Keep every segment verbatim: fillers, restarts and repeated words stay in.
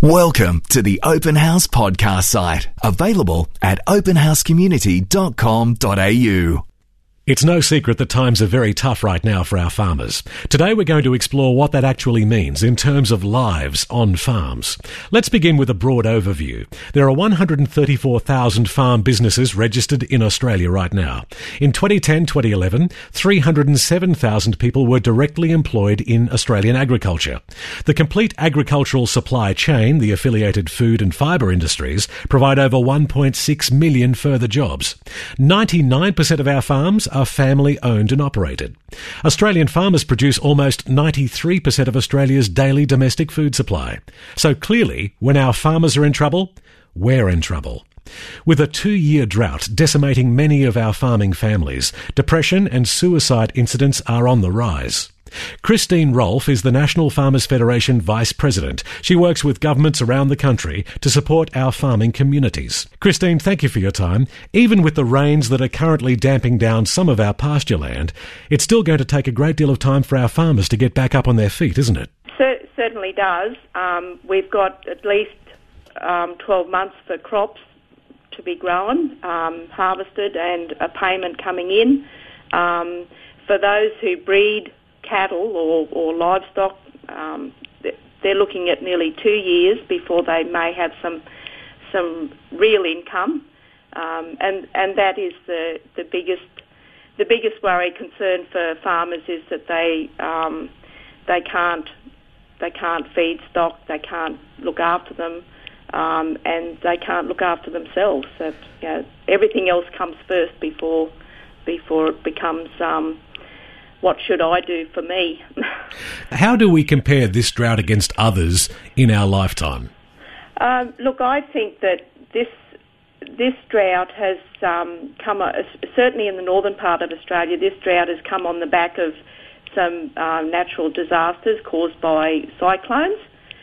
Welcome to the Open House podcast site, available at open house community dot com dot a u. It's no secret that times are very tough right now for our farmers. Today we're going to explore what that actually means in terms of lives on farms. Let's begin with a broad overview. There are one hundred thirty-four thousand farm businesses registered in Australia right now. In twenty ten twenty eleven, three hundred seven thousand people were directly employed in Australian agriculture. The complete agricultural supply chain, the affiliated food and fibre industries, provide over one point six million further jobs. ninety-nine percent of our farms are family owned and operated. Australian farmers produce almost ninety-three percent of Australia's daily domestic food supply. So clearly, when our farmers are in trouble, we're in trouble. With a two-year drought decimating many of our farming families, depression and suicide incidents are on the rise. Christine Rolfe is the National Farmers Federation Vice President. She works with governments around the country to support our farming communities. Christine, thank you for your time. Even with the rains that are currently damping down some of our pasture land, it's still going to take a great deal of time for our farmers to get back up on their feet, isn't it? Cer- certainly does. Um, we've got at least um, twelve months for crops to be grown, um, harvested, and a payment coming in. Um, for those who breed cattle or, or livestock, um, they're looking at nearly two years before they may have some some real income, um, and and that is the the biggest the biggest worry concern for farmers is that they um, they can't they can't feed stock, they can't look after them, um, and they can't look after themselves. So, you know, everything else comes first before before it becomes Um, what should I do for me? How do we compare this drought against others in our lifetime? Um, look, I think that this this drought has um, come, uh, certainly in the northern part of Australia, this drought has come on the back of some uh, natural disasters caused by cyclones,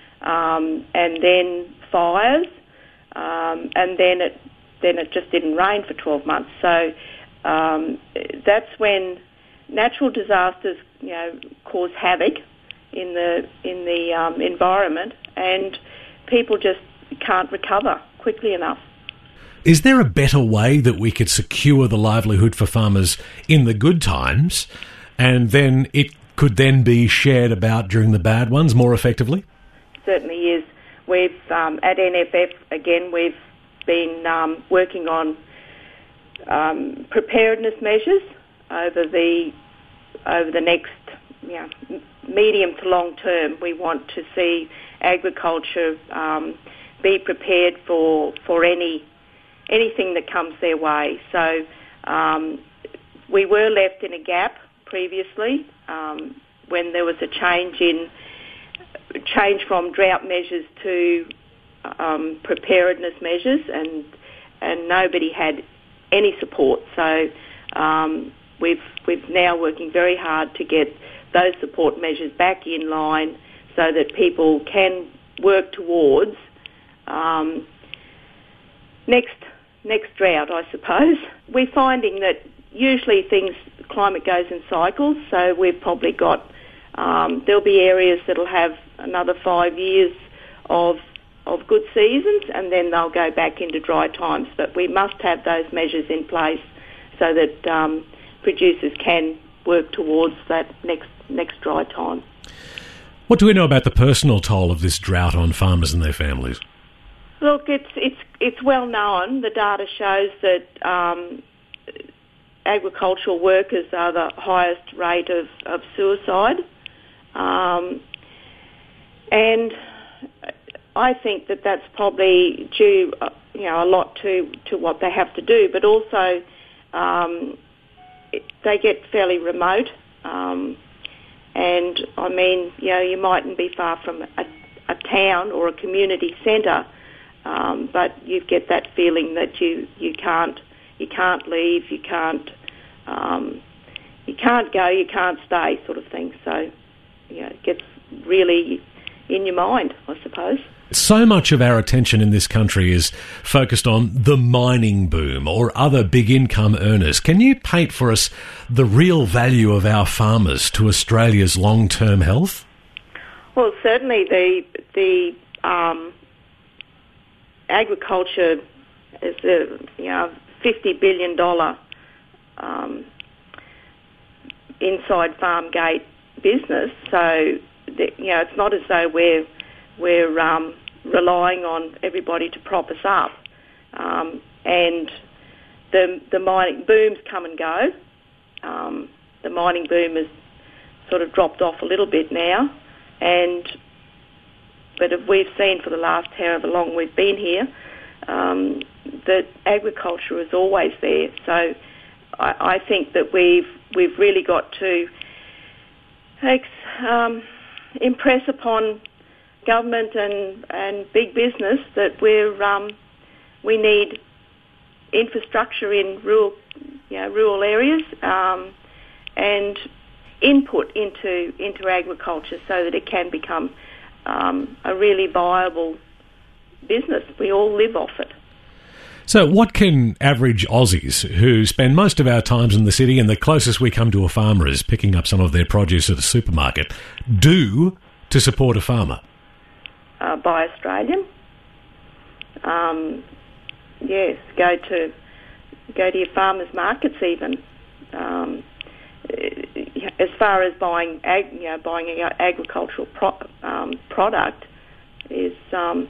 um, and then fires, um, and then it then it just didn't rain for twelve months. So um, that's when natural disasters, you know, cause havoc in the in the um, environment, and people just can't recover quickly enough. Is there a better way that we could secure the livelihood for farmers in the good times, and then it could then be shared about during the bad ones more effectively? Certainly is. We've um, at N F F again. We've been um, working on um, preparedness measures over the over the next you know, medium to long term. We want to see agriculture um, be prepared for for any anything that comes their way. So um, we were left in a gap previously um, when there was a change in change from drought measures to um, preparedness measures, and and nobody had any support. So um, We've we've now working very hard to get those support measures back in line so that people can work towards um, next next drought, I suppose. We're finding that usually things, climate goes in cycles, so we've probably got, um, there'll be areas that'll have another five years of of good seasons, and then they'll go back into dry times. But we must have those measures in place so that um, producers can work towards that next next dry time. What do we know about the personal toll of this drought on farmers and their families? Look, it's it's it's well known. The data shows that um, agricultural workers are the highest rate of, of suicide, um, and I think that that's probably due, uh, you know, a lot to, to what they have to do, but also um, they get fairly remote, um, and I mean, you know, you mightn't be far from a, a town or a community centre, um, but you get that feeling that you, you can't you can't leave, you can't um, you can't go, you can't stay, sort of thing. So, you know, it gets really in your mind, I suppose. So much of our attention in this country is focused on the mining boom or other big income earners. Can you paint for us the real value of our farmers to Australia's long-term health? Well, certainly the the um, agriculture is a you know fifty billion dollar um, inside farm gate business. So that, you know it's not as though we're we're um, relying on everybody to prop us up. Um, and the the mining booms come and go. Um, the mining boom has sort of dropped off a little bit now, and but if we've seen for the last however long we've been here, um, that agriculture is always there. So I, I think that we've we've really got to ex, um, impress upon government and, and big business that we're um, we need infrastructure in rural, you know, rural areas, um, and input into into agriculture so that it can become um, a really viable business. We all live off it. So what can average Aussies who spend most of our times in the city and the closest we come to a farmer is picking up some of their produce at a supermarket do to support a farmer? Uh, buy Australian. Um, yes, go to go to your farmers markets even. Um, as far as buying, ag, you know, buying an agricultural pro, um, product is, um,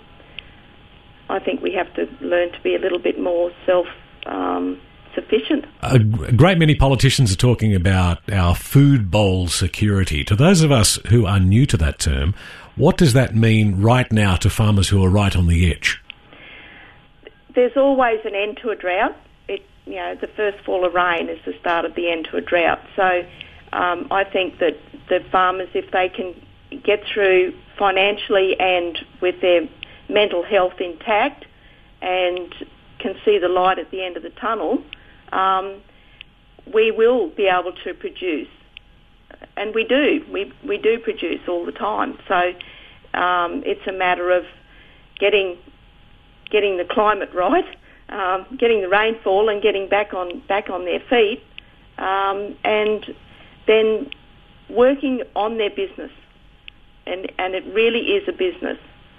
I think we have to learn to be a little bit more self um, sufficient. A great many politicians are talking about our food bowl security. To those of us who are new to that term, what does that mean right now to farmers who are right on the edge? There's always an end to a drought. It, you know, the first fall of rain is the start of the end to a drought. So um, I think that the farmers, if they can get through financially and with their mental health intact and can see the light at the end of the tunnel, um, we will be able to produce. And we do. We we do produce all the time. So um, it's a matter of getting getting the climate right, um, getting the rainfall, and getting back on back on their feet, um, and then working on their business. And and it really is a business.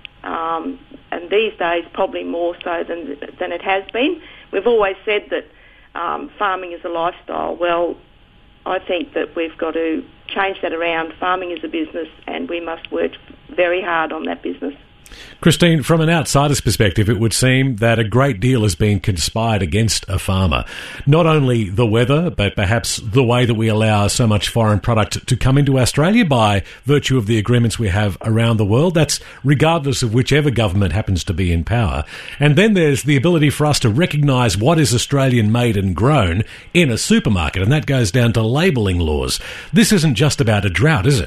Um, and these days, probably more so than than it has been. We've always said that um, farming is a lifestyle. Well, I think that we've got to change that around. Farming is a business, and we must work very hard on that business. Christine, from an outsider's perspective, it would seem that a great deal has been conspired against a farmer. Not only the weather, but perhaps the way that we allow so much foreign product to come into Australia by virtue of the agreements we have around the world. That's regardless of whichever government happens to be in power. And then there's the ability for us to recognise what is Australian made and grown in a supermarket, and that goes down to labelling laws. This isn't just about a drought, is it?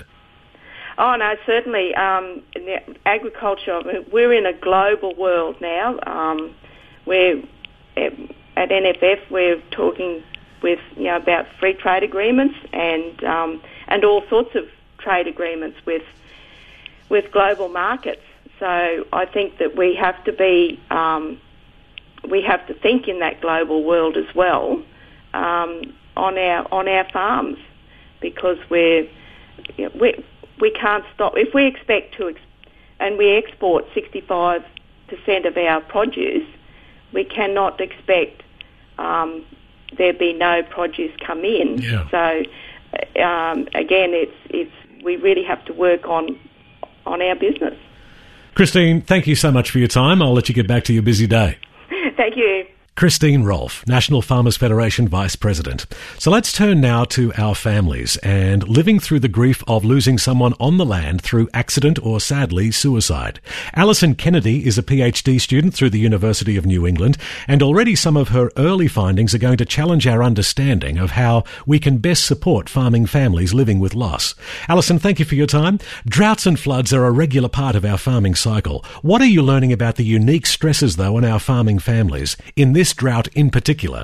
Oh, no, certainly. Um, in the agriculture, I mean, we're in a global world now. Um, we're, at N F F, we're talking with, you know, about free trade agreements and um, and all sorts of trade agreements with with global markets. So I think that we have to be, um, we have to think in that global world as well um, on our on our farms, because we're, you know, we're we can't stop. If we expect to, ex- and we export sixty-five percent of our produce, we cannot expect um, there be no produce come in. Yeah. So um, again, it's it's we really have to work on on our business. Christine, thank you so much for your time. I'll let you get back to your busy day. Thank you. Christine Rolfe, National Farmers Federation Vice President. So let's turn now to our families and living through the grief of losing someone on the land through accident or, sadly, suicide. Alison Kennedy is a PhD student through the University of New England, and already some of her early findings are going to challenge our understanding of how we can best support farming families living with loss. Alison, thank you for your time. Droughts and floods are a regular part of our farming cycle. What are you learning about the unique stresses, though, on our farming families in this drought in particular?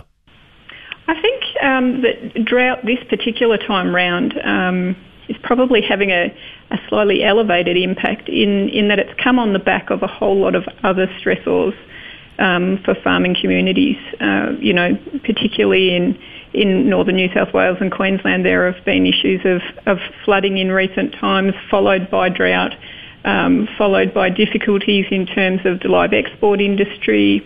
I think um, that drought this particular time round um, is probably having a, a slightly elevated impact in, in that it's come on the back of a whole lot of other stressors um, for farming communities. Uh, you know, particularly in, in northern New South Wales and Queensland, there have been issues of, of flooding in recent times, followed by drought. um, followed by difficulties in terms of the live export industry,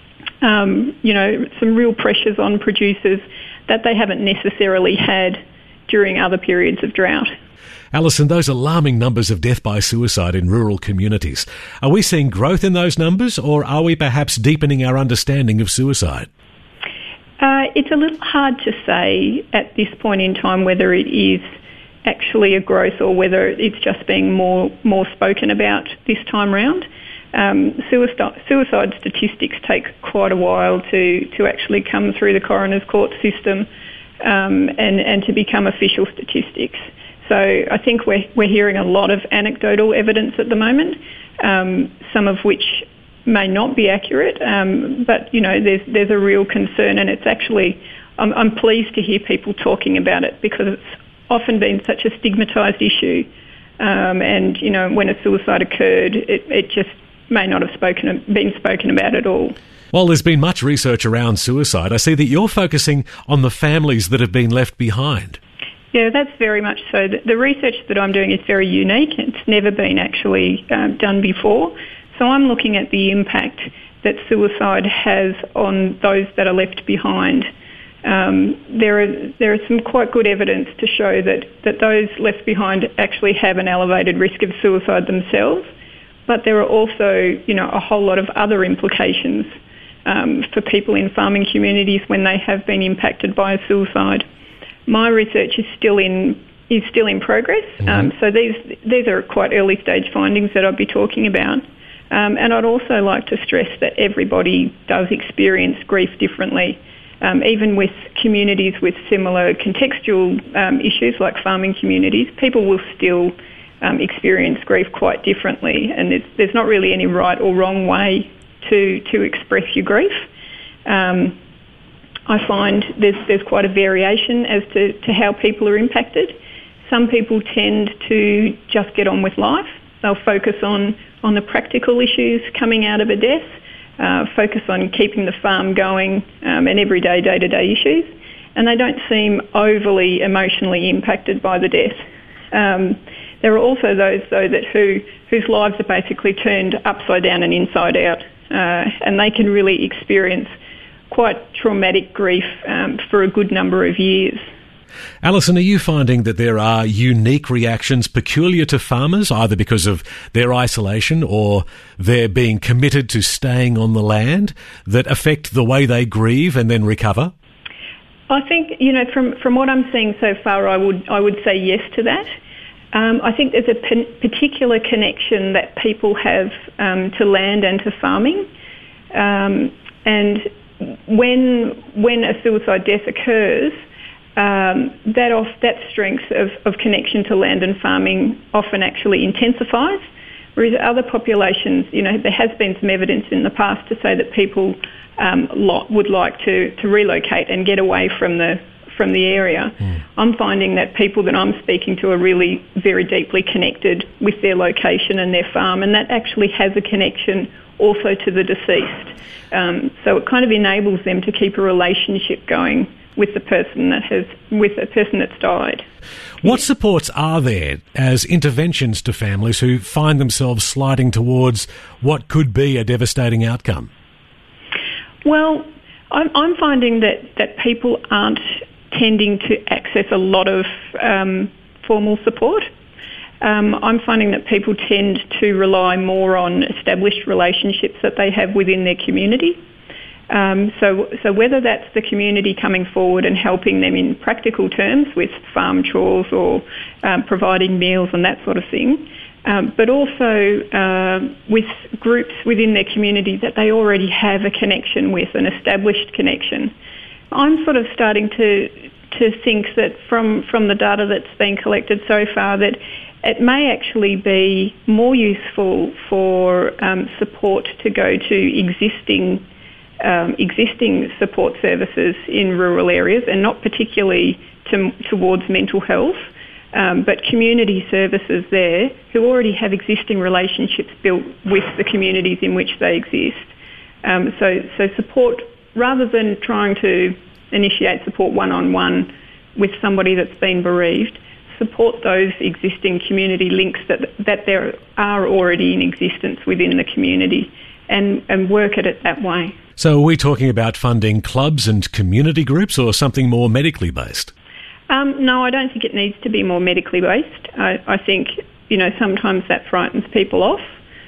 um, you know, some real pressures on producers that they haven't necessarily had during other periods of drought. Alison, those alarming numbers of death by suicide in rural communities, are we seeing growth in those numbers, or are we perhaps deepening our understanding of suicide? Uh, it's a little hard to say at this point in time whether it is actually a growth or whether it's just being more more spoken about this time round. Um, suicide, suicide statistics take quite a while to, to actually come through the coroner's court system um, and, and to become official statistics. So I think we're, we're hearing a lot of anecdotal evidence at the moment, um, some of which may not be accurate, um, but, you know, there's there's a real concern, and it's actually, I'm, I'm pleased to hear people talking about it because it's often been such a stigmatised issue, um, and, you know, when a suicide occurred, it, it just may not have spoken been spoken about at all. Well, there's been much research around suicide. I see that you're focusing on the families that have been left behind. Yeah, that's very much so. The, the research that I'm doing is very unique. It's never been actually um, done before. So I'm looking at the impact that suicide has on those that are left behind. Um, there are there are some quite good evidence to show that, that those left behind actually have an elevated risk of suicide themselves, but there are also, you know, a whole lot of other implications um, for people in farming communities when they have been impacted by a suicide. My research is still in is still in progress, mm-hmm. um, so these these are quite early stage findings that I'll be talking about. Um, and I'd also like to stress that everybody does experience grief differently. Um, even with communities with similar contextual um, issues like farming communities, people will still um, experience grief quite differently, and there's, there's not really any right or wrong way to to express your grief. Um, I find there's there's quite a variation as to, to how people are impacted. Some people tend to just get on with life. They'll focus on, on the practical issues coming out of a death, uh, focus on keeping the farm going um, and everyday, day-to-day issues, and they don't seem overly emotionally impacted by the death. Um, there are also those, though, that who whose lives are basically turned upside down and inside out, uh, and they can really experience quite traumatic grief um, for a good number of years. Alison, are you finding that there are unique reactions peculiar to farmers, either because of their isolation or their being committed to staying on the land, that affect the way they grieve and then recover? I think, you know, from, from what I'm seeing so far, I would I would say yes to that. Um, I think there's a p- particular connection that people have um, to land and to farming, um, and when when a suicide death occurs, Um, that off, that strength of, of connection to land and farming often actually intensifies, whereas other populations, you know, there has been some evidence in the past to say that people um, lot, would like to, to relocate and get away from the from the area. Mm. I'm finding that people that I'm speaking to are really very deeply connected with their location and their farm, and that actually has a connection also to the deceased. Um, so it kind of enables them to keep a relationship going with the person that has, with a person that's died. What yeah. supports are there as interventions to families who find themselves sliding towards what could be a devastating outcome? Well, I'm, I'm finding that, that people aren't tending to access a lot of um, formal support. Um, I'm finding that people tend to rely more on established relationships that they have within their community. Um, so, so whether that's the community coming forward and helping them in practical terms with farm chores or um, providing meals and that sort of thing, um, but also uh, with groups within their community that they already have a connection with, an established connection. I'm sort of starting to to think that from, from the data that's been collected so far that it may actually be more useful for um, support to go to existing Um, existing support services in rural areas, and not particularly to, towards mental health, um, but community services there who already have existing relationships built with the communities in which they exist. Um, so, so support, rather than trying to initiate support one-on-one with somebody that's been bereaved, support those existing community links that that there are already in existence within the community, and, and work at it that way. So are we talking about funding clubs and community groups or something more medically based? Um, no, I don't think it needs to be more medically based. I, I think, you know, sometimes that frightens people off.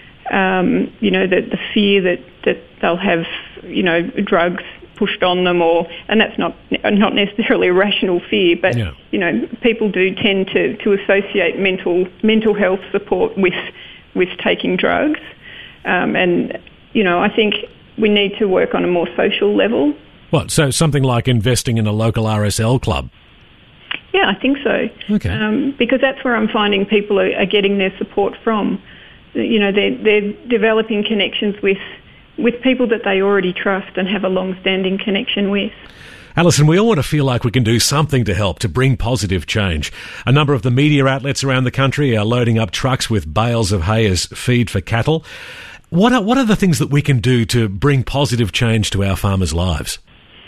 Um, you know, the, the fear that, that they'll have, you know, drugs pushed on them, or and that's not not necessarily a rational fear, but yeah. you know, people do tend to, to associate mental mental health support with with taking drugs, um, and you know, I think we need to work on a more social level. What? So something like investing in a local R S L club? Yeah, I think so. Okay. Um, because that's where I'm finding people are, are getting their support from. You know, they're, they're developing connections with with people that they already trust and have a long-standing connection with. Alison, we all want to feel like we can do something to help to bring positive change. A number of the media outlets around the country are loading up trucks with bales of hay as feed for cattle. What are, what are the things that we can do to bring positive change to our farmers' lives?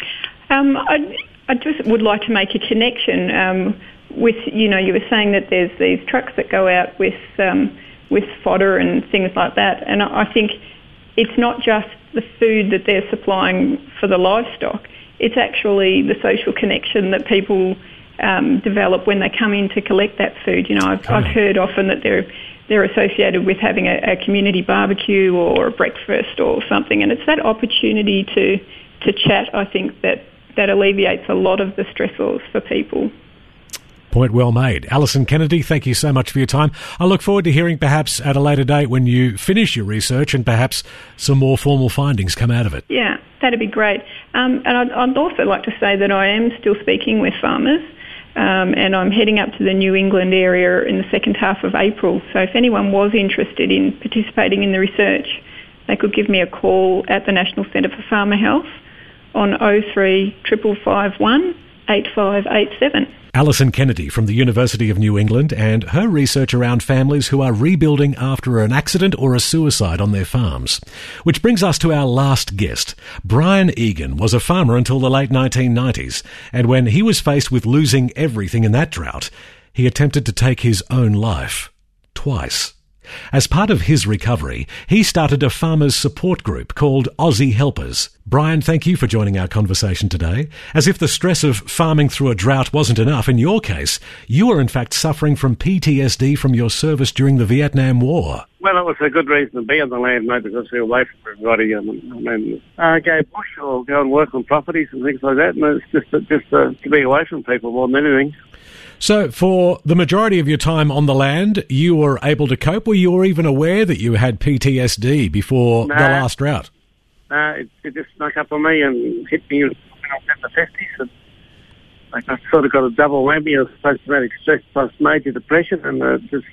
Um, I, I just would like to make a connection um, with, you know, you were saying that there's these trucks that go out with um, with fodder and things like that, and I think it's not just the food that they're supplying for the livestock, it's actually the social connection that people um, develop when they come in to collect that food. You know, I've, oh. I've heard often that they're they're associated with having a, a community barbecue or a breakfast or something, and it's that opportunity to to chat, I think, that, that alleviates a lot of the stressors for people. Point well made. Alison Kennedy, thank you so much for your time. I look forward to hearing perhaps at a later date when you finish your research and perhaps some more formal findings come out of it. Yeah, that'd be great. Um, and I'd, I'd also like to say that I am still speaking with farmers, um, and I'm heading up to the New England area in the second half of April. So if anyone was interested in participating in the research, they could give me a call at the National Centre for Farmer Health on oh three five five five one eight five eight seven. Alison Kennedy from the University of New England, and her research around families who are rebuilding after an accident or a suicide on their farms. Which brings us to our last guest. Brian Egan was a farmer until the late nineteen nineties, and when he was faced with losing everything in that drought, he attempted to take his own life. Twice. As part of his recovery, he started a farmers' support group called Aussie Helpers. Brian, thank you for joining our conversation today. As if the stress of farming through a drought wasn't enough, in your case, you were in fact suffering from P T S D from your service during the Vietnam War. Well, it was a good reason to be on the land, mate, because we were away from everybody. And, and uh, go bush or go and work on properties and things like that. And it's just, just uh, to be away from people more than anything. So for the majority of your time on the land, you were able to cope? Were you were even aware that you had P T S D before no, the last drought? No, it, it just snuck up on me and hit me when I was in the fifties. And like, I sort of got a double whammy of post-traumatic stress plus major depression, and uh, just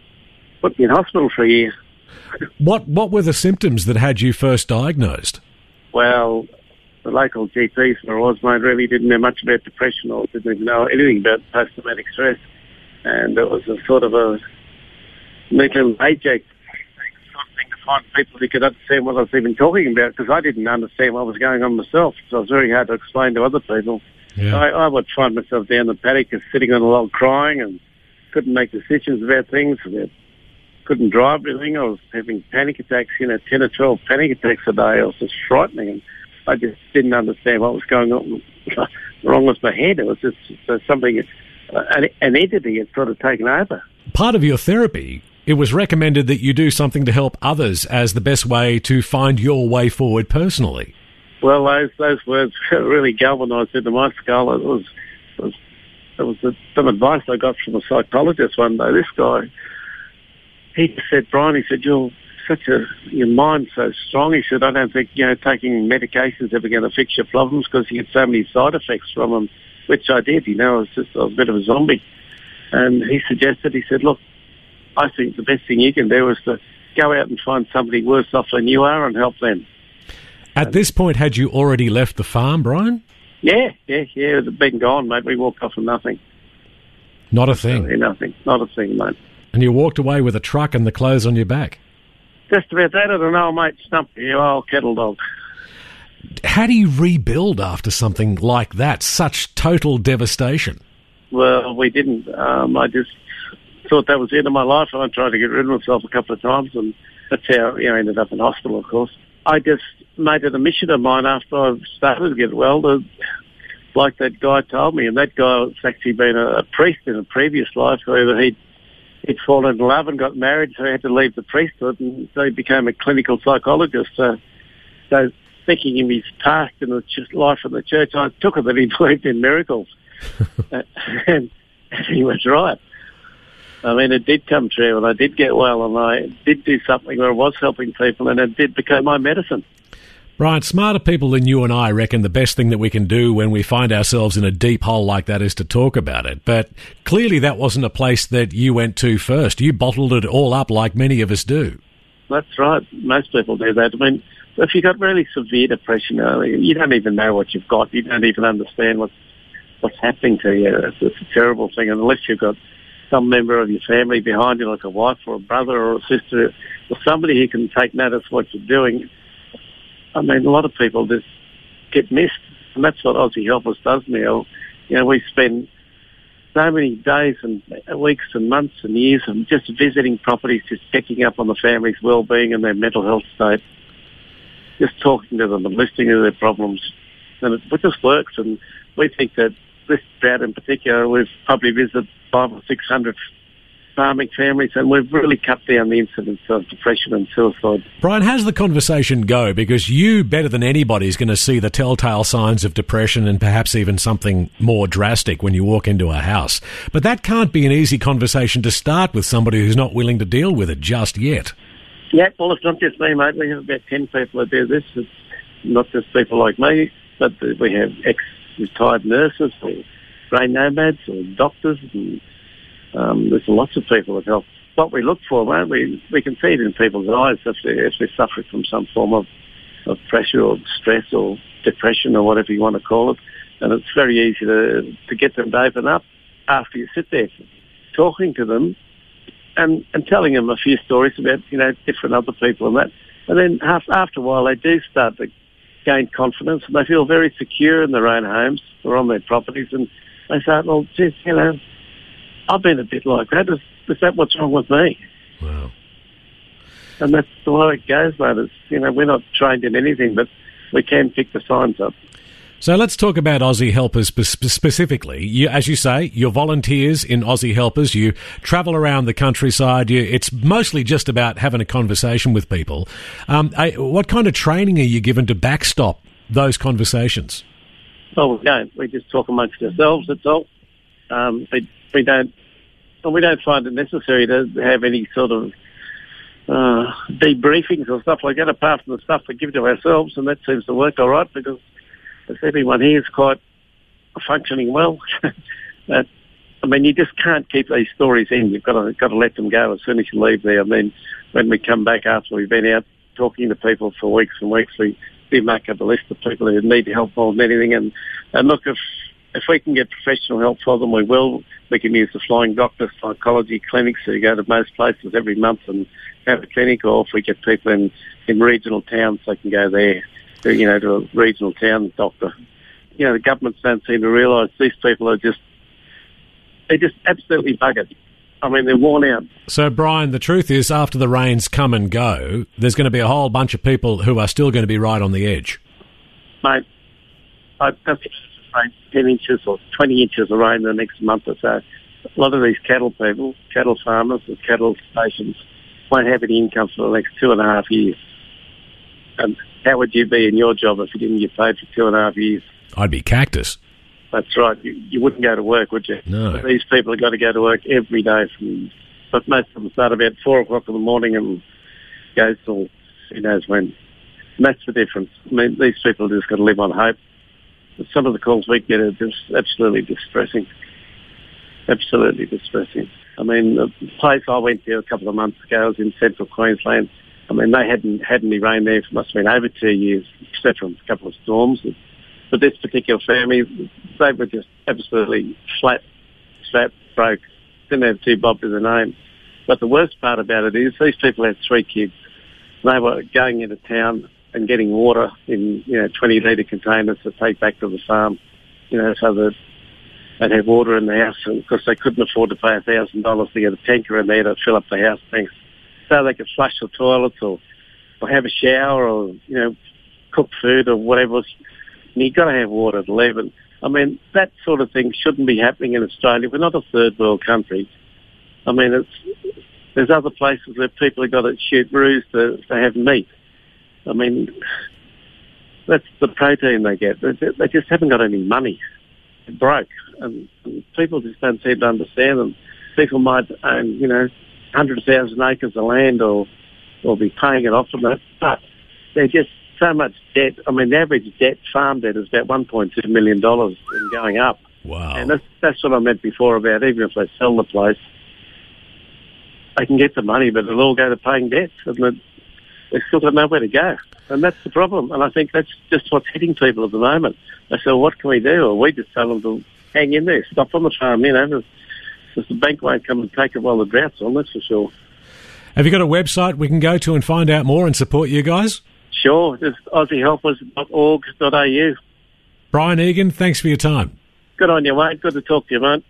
put me in hospital for a year. What What were the symptoms that had you first diagnosed? Well, the local G Ps where I was, mate, really didn't know much about depression or didn't even know anything about post-traumatic stress. And it was a sort of a neat little Ajax sort of thing to find people who could understand what I was even talking about, because I didn't understand what was going on myself. So it was very hard to explain to other people. Yeah. So I, I would find myself down the paddock and sitting on a log crying and couldn't make decisions about things. About, couldn't drive everything. I was having panic attacks, you know, ten or twelve panic attacks a day. It was just frightening. And I just didn't understand what was going on wrong with my head. It was just uh, something, uh, an, an entity had sort of taken over. Part of your therapy, it was recommended that you do something to help others as the best way to find your way forward personally. Well, those those words really galvanised into my skull. It was, it was, it was a, some advice I got from a psychologist one day. This guy, he just said, Brian, he said, you're such a, your mind's so strong. He said, I don't think, you know, taking medication's ever going to fix your problems because you get so many side effects from them, which I did, you know, I was just I was a bit of a zombie. And he suggested, he said, look, I think the best thing you can do is to go out and find somebody worse off than you are and help them. At and this point, had you already left the farm, Brian? Yeah, yeah, yeah, it had been gone, mate. We walked off with nothing. Not a thing? Absolutely nothing, not a thing, mate. And you walked away with a truck and the clothes on your back? Just about that, I don't know, mate. Stumped you, old kettle dog. How do you rebuild after something like that, such total devastation? Well, we didn't. Um, I just thought that was the end of my life, and I tried to get rid of myself a couple of times, and that's how you know, I ended up in hospital, of course. I just made it a mission of mine after I started to get well, to, like that guy told me, and that guy was actually been a, a priest in a previous life, where he'd, he'd fallen in love and got married, so he had to leave the priesthood, and so he became a clinical psychologist. So, so thinking in his past in the ch- life in the church, I took it that he believed in miracles. and, and he was right. I mean, it did come true, and I did get well, and I did do something where I was helping people, and it did become my medicine. Brian, smarter people than you and I reckon the best thing that we can do when we find ourselves in a deep hole like that is to talk about it. But clearly that wasn't a place that you went to first. You bottled it all up like many of us do. That's right. Most people do that. I mean, if you've got really severe depression, you don't even know what you've got. You don't even understand what's, what's happening to you. It's, it's a terrible thing, unless you've got some member of your family behind you, like a wife or a brother or a sister, or somebody who can take notice of what you're doing. I mean, a lot of people just get missed, and that's what Aussie Helpers does now. You know, we spend so many days and weeks and months and years and just visiting properties, just checking up on the family's well-being and their mental health state, just talking to them and listening to their problems. And it, it just works, and we think that this drought in particular, we've probably visited five or six hundred farming families, and we've really cut down the incidence of depression and suicide. Brian, how's the conversation go? Because you, better than anybody, is going to see the telltale signs of depression and perhaps even something more drastic when you walk into a house. But that can't be an easy conversation to start with somebody who's not willing to deal with it just yet. Yeah, well, it's not just me, mate. We have about ten people that do this. It's not just people like me, but we have ex-retired nurses or brain nomads or doctors, and Um, there's lots of people that help. What we look for, mate, we, we can see it in people's eyes if they're, if they're suffering from some form of, of pressure or stress or depression or whatever you want to call it. And it's very easy to, to get them to open up after you sit there talking to them and, and telling them a few stories about, you know, different other people and that. And then after, after a while, they do start to gain confidence, and they feel very secure in their own homes or on their properties. And they say, well, geez, you know, I've been a bit like that. Is, is that what's wrong with me? Wow. And that's the way it goes, mate. It's, you know, we're not trained in anything, but we can pick the signs up. So let's talk about Aussie Helpers spe- specifically. You, as you say, you're volunteers in Aussie Helpers. You travel around the countryside. You, it's mostly just about having a conversation with people. Um, I, what kind of training are you given to backstop those conversations? Well, we don't. We just talk amongst ourselves, that's all. Um, we, we don't we don't find it necessary to have any sort of uh, debriefings or stuff like that, apart from the stuff we give to ourselves, and that seems to work all right, because if everyone here is quite functioning well, that, I mean, you just can't keep these stories in. You've got to got to let them go as soon as you leave there. And then when we come back after we've been out talking to people for weeks and weeks, we do make up a list of people who need help more than anything. And, and look, if if we can get professional help for them, we will. We can use the Flying Doctor psychology clinics, so you go to most places every month and have a clinic, or if we get people in, in regional towns, they can go there, to, you know, to a regional town doctor. You know, the governments don't seem to realise these people are just, they're just absolutely buggered. I mean, they're worn out. So, Brian, the truth is, after the rains come and go, there's going to be a whole bunch of people who are still going to be right on the edge. Mate, I don't think ten inches or twenty inches of rain in the next month or so. A lot of these cattle people, cattle farmers and cattle stations won't have any income for the next two and a half years. And how would you be in your job if you didn't get paid for two and a half years? I'd be cactus. That's right. You, you wouldn't go to work, would you? No. But these people have got to go to work every day. From, but most of them start about four o'clock in the morning and go till who knows when. And that's the difference. I mean, these people have just got to live on hope. Some of the calls we get are just absolutely distressing. Absolutely distressing. I mean, the place I went to a couple of months ago was in central Queensland. I mean, they hadn't had any rain there for must have been over two years, except for a couple of storms. But this particular family, they were just absolutely flat, flat, broke. Didn't have two bob to the name. But the worst part about it is these people had three kids. They were going into town and getting water in, you know, twenty litre containers to take back to the farm, you know, so that they'd have water in the house because they couldn't afford to pay one thousand dollars to get a tanker in there to fill up the house tanks so they could flush the toilets or, or have a shower or, you know, cook food or whatever else. And you've got to have water to live. And, I mean, that sort of thing shouldn't be happening in Australia. We're not a third world country. I mean, it's there's other places where people have got to shoot roos to, to have meat. I mean, that's the protein they get. They, they just haven't got any money. They're broke. And, and people just don't seem to understand them. People might own, you know, one hundred thousand acres of land or, or be paying it off from it, but they're just so much debt. I mean, the average debt, farm debt, is about one point two million dollars and going up. Wow. And that's, that's what I meant before about even if they sell the place, they can get the money, but it'll all go to paying debts, and they've still got nowhere to go. And that's the problem. And I think that's just what's hitting people at the moment. They say, well, what can we do? Or we just tell them to hang in there, stop on the farm, you know, because the bank won't come and take it while the drought's on, that's for sure. Have you got a website we can go to and find out more and support you guys? Sure, it's aussie helpers dot org dot a u. Brian Egan, thanks for your time. Good on you, mate. Good to talk to you, mate.